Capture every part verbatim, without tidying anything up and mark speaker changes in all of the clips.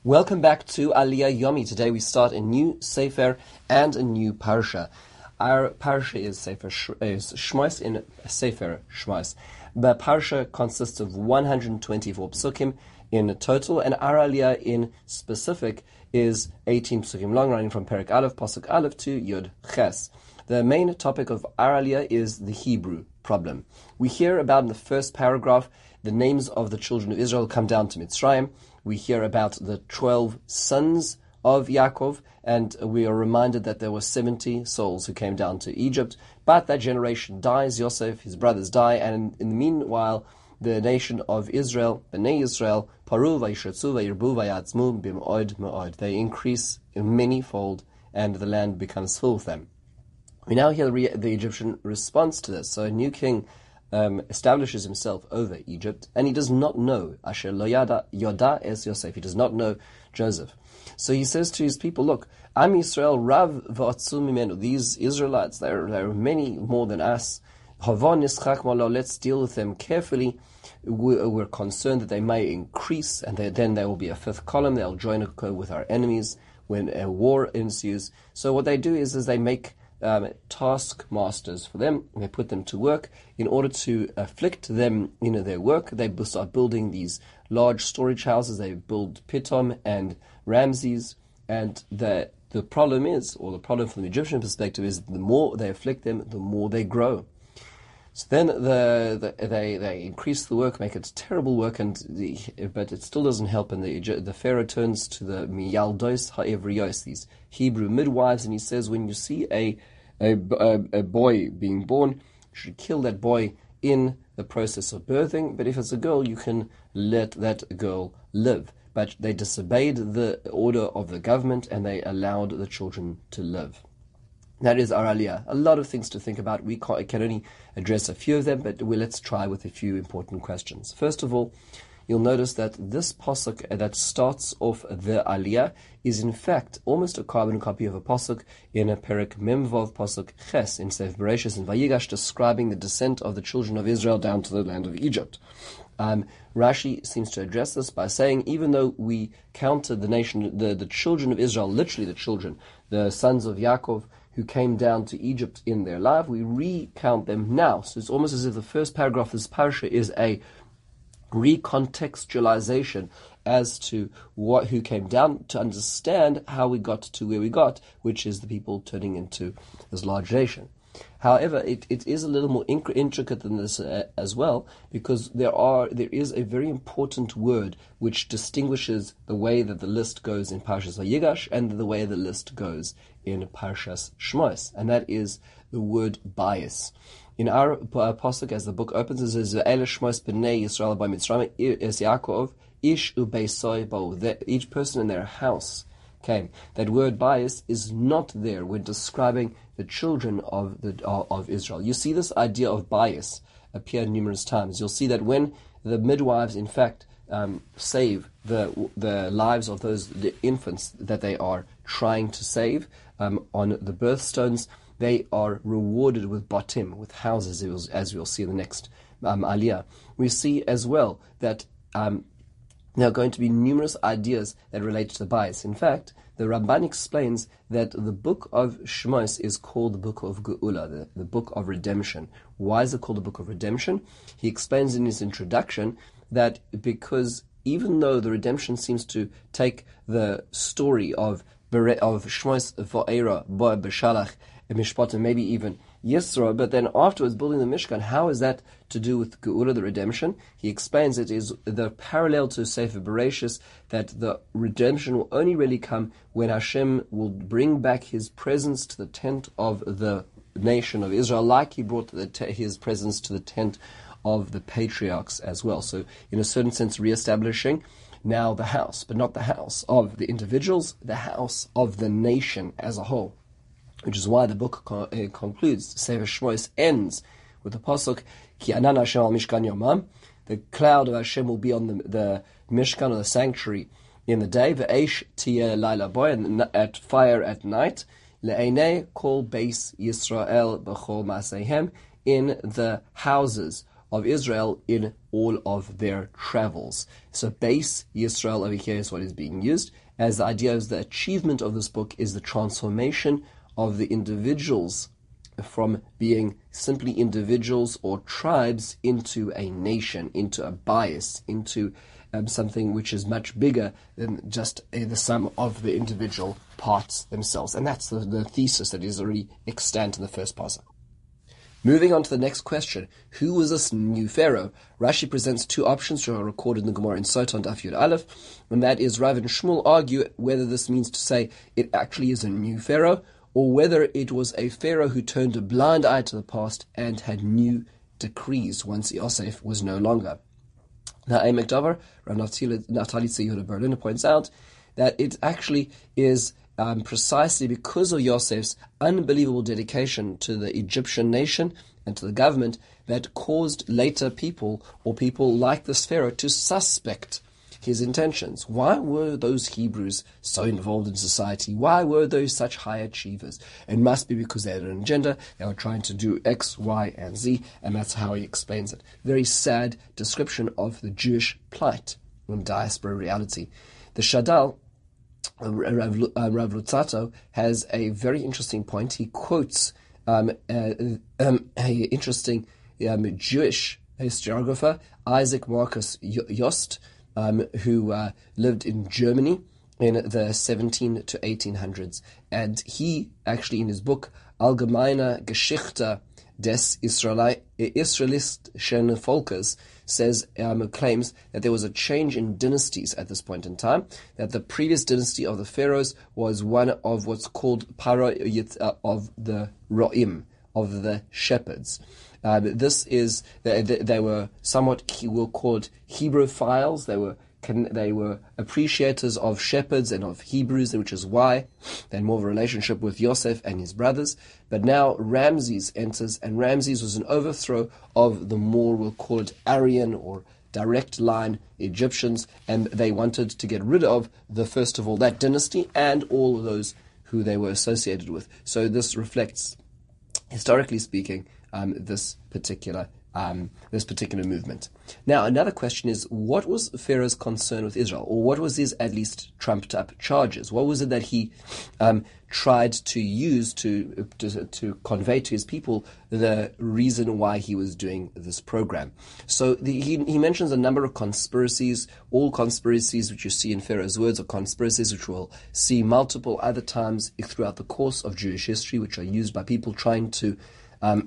Speaker 1: Welcome back to Aliyah Yomi. Today we start a new Sefer and a new Parsha. Our Parsha is Sefer Sh- is Shmos in Sefer Shmos. The Parsha consists of one hundred twenty-four psukim in total, and our Aliyah in specific is eighteen psukim long, running from Perek Aleph, Pasuk Aleph to Yud Ches. The main topic of our Aliyah is the Hebrew problem. We hear about in the first paragraph the names of the children of Israel come down to Mitzrayim. We hear about the twelve sons of Yaakov, and we are reminded that there were seventy souls who came down to Egypt. But that generation dies, Yosef, his brothers die, and in the meanwhile, the nation of Israel, Bnei Israel, Paru vayishatzu vayirbu vayatzmu bim'od me'od. They increase manyfold, and the land becomes full with them. We now hear the Egyptian response to this. So a new king Um, establishes himself over Egypt, and he does not know Asher lo yada yoda es Yosef. He does not know Joseph. So he says to his people, "Look, Am Yisrael Rav v'atzu mimenu. These Israelites, there are many more than us. Havon nischak malo. Let's deal with them carefully. We're, we're concerned that they may increase, and they, then there will be a fifth column. They'll join with our enemies when a war ensues. So what they do is, is they make Um, taskmasters for them. They put them to work in order to afflict them in their work. They start building these large storage houses. They build Pitom and Ramses, and the the problem is, or the problem from the Egyptian perspective is, the more they afflict them, the more they grow. So then the, the they they increase the work, make it terrible work, and the, but it still doesn't help. And the the Pharaoh turns to the miyaldos ha'evriyos, these Hebrew midwives, and he says, when you see a a, a a boy being born, you should kill that boy in the process of birthing. But if it's a girl, you can let that girl live. But they disobeyed the order of the government, and they allowed the children to live. That is our Aliyah. A lot of things to think about. We can only address a few of them, but we, let's try with a few important questions. First of all, you'll notice that this pasuk that starts off the Aliyah is in fact almost a carbon copy of a pasuk in a Perek Memvav pasuk Ches in Sefer Bereshis and Vayigash, describing the descent of the children of Israel down to the land of Egypt. Um, Rashi seems to address this by saying, even though we counted the nation, the, the children of Israel, literally the children, the sons of Yaakov, who came down to Egypt in their life, we recount them now. So it's almost as if the first paragraph of this parasha is a recontextualization as to what who came down, to understand how we got to where we got, which is the people turning into this large nation. However, it, it is a little more intricate than this uh, as well, because there are there is a very important word which distinguishes the way that the list goes in Parshas Vayigash and the way the list goes in Parshas Shmos, and that is the word bias. In our uh, pasuk, as the book opens, it says, "Ele Shmos b'nei Yisrael by Mitzrayim es Yaakov ish ubeisoi bo." Each person in their house came. That word bias is not there when describing the children of the of, of Israel. You see this idea of bias appear numerous times. You'll see that when the midwives, in fact, um, save the the lives of those the infants that they are trying to save um, on the birthstones, they are rewarded with batim, with houses, as we'll see in the next um, aliyah. We see as well that um, there are going to be numerous ideas that relate to the bias. In fact, the Ramban explains that the book of Shmos is called the book of Geula, the, the book of redemption. Why is it called the book of redemption? He explains in his introduction that because even though the redemption seems to take the story of of Shmos Va'era, Ba B'Shalach, Mishpat, and maybe even Yisro, but then afterwards building the Mishkan, how is that to do with Geula, the redemption? He explains it is the parallel to Sefer Bereshis, that the redemption will only really come when Hashem will bring back His presence to the tent of the nation of Israel, like He brought the te- His presence to the tent of the patriarchs as well. So in a certain sense, re-establishing now the house, but not the house of the individuals, the house of the nation as a whole. Which is why the book co- uh, concludes, Sefer Shmos ends with the pasuk, Ki anan Hashem al Mishkan Yomam, the cloud of Hashem will be on the, the Mishkan, or the sanctuary, in the day, Ve'esh tiyeh laila boy, and at fire at night, Le'enei kol beis Yisrael b'chol masehem, in the houses of Israel in all of their travels. So base Yisrael over here is what is being used, as the idea is the achievement of this book is the transformation of the individuals from being simply individuals or tribes into a nation, into a bias, into um, something which is much bigger than just uh, the sum of the individual parts themselves. And that's the, the thesis that is already extant in the first parsa. Moving on to the next question, who was this new Pharaoh? Rashi presents two options which are recorded in the Gemara in Sota on Daf Yud Aleph, and that is Rav and Shmuel argue whether this means to say it actually is a new Pharaoh, or whether it was a Pharaoh who turned a blind eye to the past and had new decrees once Yosef was no longer. Now, a McDover, Rav Naftali Yehuda Berliner points out that it actually is Um, precisely because of Yosef's unbelievable dedication to the Egyptian nation and to the government that caused later people, or people like this Pharaoh, to suspect his intentions. Why were those Hebrews so involved in society? Why were those such high achievers? It must be because they had an agenda, they were trying to do X, Y, and Z, and that's how he explains it. Very sad description of the Jewish plight and diaspora reality. The Shadal, Rav, uh, Rav Lutzato, has a very interesting point. He quotes um, uh, um, an interesting um, Jewish historiographer, Isaac Marcus Jost, um, who uh, lived in Germany in the seventeen to eighteen hundreds. And he actually, in his book, Allgemeine Geschichte des Israelistischen Volkes, says, um, claims that there was a change in dynasties at this point in time, that the previous dynasty of the pharaohs was one of what's called para uh, of the ro'im, of the shepherds. Uh, this is, they, they were somewhat, we were called Hebreophiles. They were They were appreciators of shepherds and of Hebrews, which is why they had more of a relationship with Yosef and his brothers. But now Ramses enters, and Ramses was an overthrow of the more, we'll call it Aryan or direct line Egyptians, and they wanted to get rid of the first of all that dynasty and all of those who they were associated with. So this reflects, historically speaking, um, this particular Um, this particular movement. Now, another question is, what was Pharaoh's concern with Israel? Or what was his, at least, trumped-up charges? What was it that he um, tried to use to, to to convey to his people the reason why he was doing this program? So the, he, he mentions a number of conspiracies. All conspiracies which you see in Pharaoh's words are conspiracies which we'll see multiple other times throughout the course of Jewish history, which are used by people trying to um,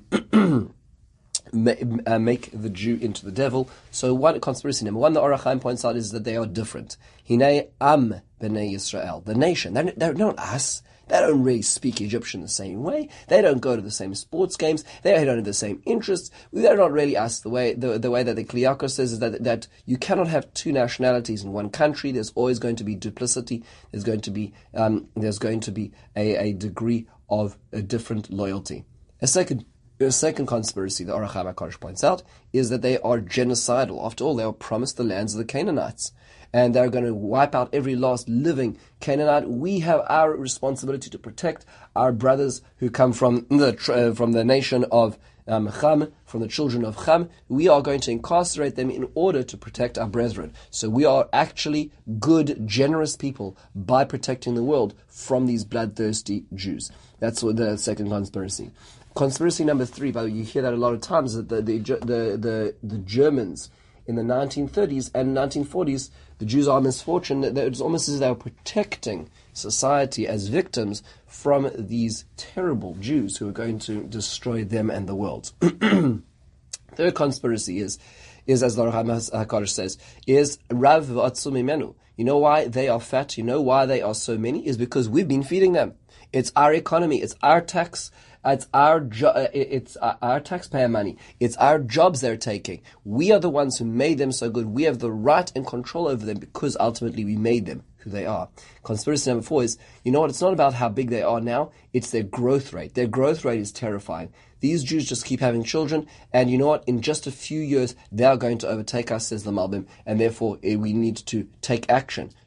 Speaker 1: Uh, make the Jew into the devil. So one conspiracy number one, the Orach Chaim points out, is that they are different. Hinei am b'nei Yisrael, the nation. They're, they're not us. They don't really speak Egyptian the same way. They don't go to the same sports games. They don't have the same interests. They're not really us. The way the, the way that the Kliyakos says is that that you cannot have two nationalities in one country. There's always going to be duplicity. There's going to be um, there's going to be a, a degree of a different loyalty. A second The second conspiracy, the Orach Chaim HaKadosh points out, is that they are genocidal. After all, they were promised the lands of the Canaanites, and they're going to wipe out every last living Canaanite. We have our responsibility to protect our brothers who come from the uh, from the nation of um, Ham, from the children of Ham. We are going to incarcerate them in order to protect our brethren. So we are actually good, generous people by protecting the world from these bloodthirsty Jews. That's what the second conspiracy. Conspiracy number three, but you hear that a lot of times, that the the the the, the Germans in the nineteen thirties and nineteen forties, the Jews are misfortunate. It's almost as if they were protecting society as victims from these terrible Jews who are going to destroy them and the world. Third conspiracy is, is as the Orach Chaim HaKadosh says, is Rav v'atzum mimenu. You know why they are fat? You know why they are so many? Is because we've been feeding them. It's our economy. It's our tax. It's our jo- it's our taxpayer money. It's our jobs they're taking. We are the ones who made them so good. We have the right and control over them because ultimately we made them who they are. Conspiracy number four is, you know what, it's not about how big they are now, it's their growth rate. Their growth rate is terrifying. These Jews just keep having children, and you know what, in just a few years, they are going to overtake us, says the Malbim, and therefore we need to take action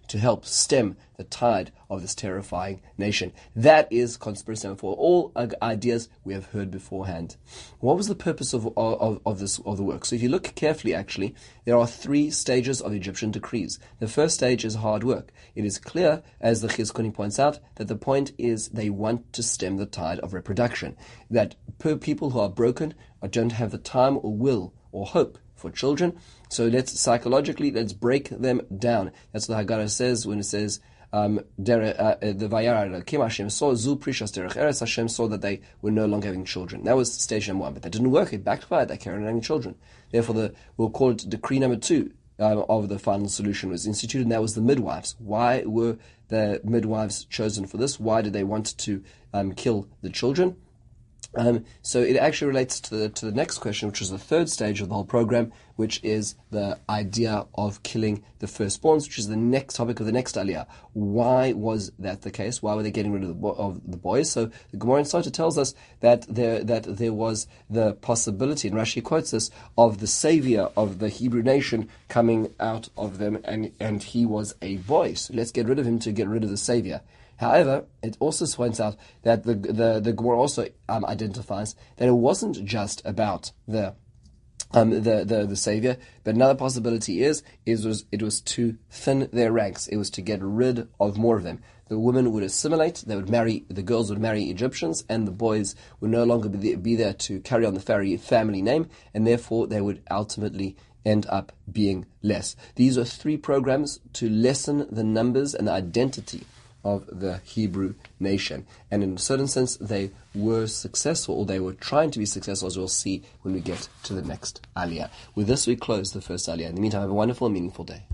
Speaker 1: to help stem the tide of this terrifying nation. That is conspiracy for all ideas we have heard beforehand. What was the purpose of, of, of this of the work? So if you look carefully, actually, there are three stages of Egyptian decrees. The first stage is hard work. It is clear, as the Chizkuni points out, that the point is they want to stem the tide of reproduction. That per people who are broken or don't have the time or will or hope for children. So let's psychologically, let's break them down. That's what the Haggadah says when it says, um, uh, the Vayara Elokim Hashem saw Zu Prishas Derech Eretz. Hashem saw that they were no longer having children. That was stage number one, but that didn't work. It backfired. They carried on having children. Therefore, the we'll call it decree number two um, of the final solution was instituted, and that was the midwives. Why were the midwives chosen for this? Why did they want to um, kill the children? Um, so it actually relates to the to the next question, which is the third stage of the whole program, which is the idea of killing the firstborns, which is the next topic of the next aliyah. Why was that the case? Why were they getting rid of the, bo- of the boys? So the Gemara in Sota tells us that there that there was the possibility, and Rashi quotes this, of the savior of the Hebrew nation coming out of them, and and he was a boy. So let's get rid of him to get rid of the savior. However, it also points out that the the, the Gemara also um, identifies that it wasn't just about the um, the, the the savior, but another possibility is is was it was to thin their ranks. It was to get rid of more of them. The women would assimilate; they would marry. The girls would marry Egyptians, and the boys would no longer be there, be there to carry on the family name, and therefore they would ultimately end up being less. These are three programs to lessen the numbers and the identity of the Hebrew nation. And in a certain sense, they were successful, or they were trying to be successful, as we'll see when we get to the next aliyah. With this, we close the first aliyah. In the meantime, have a wonderful and meaningful day.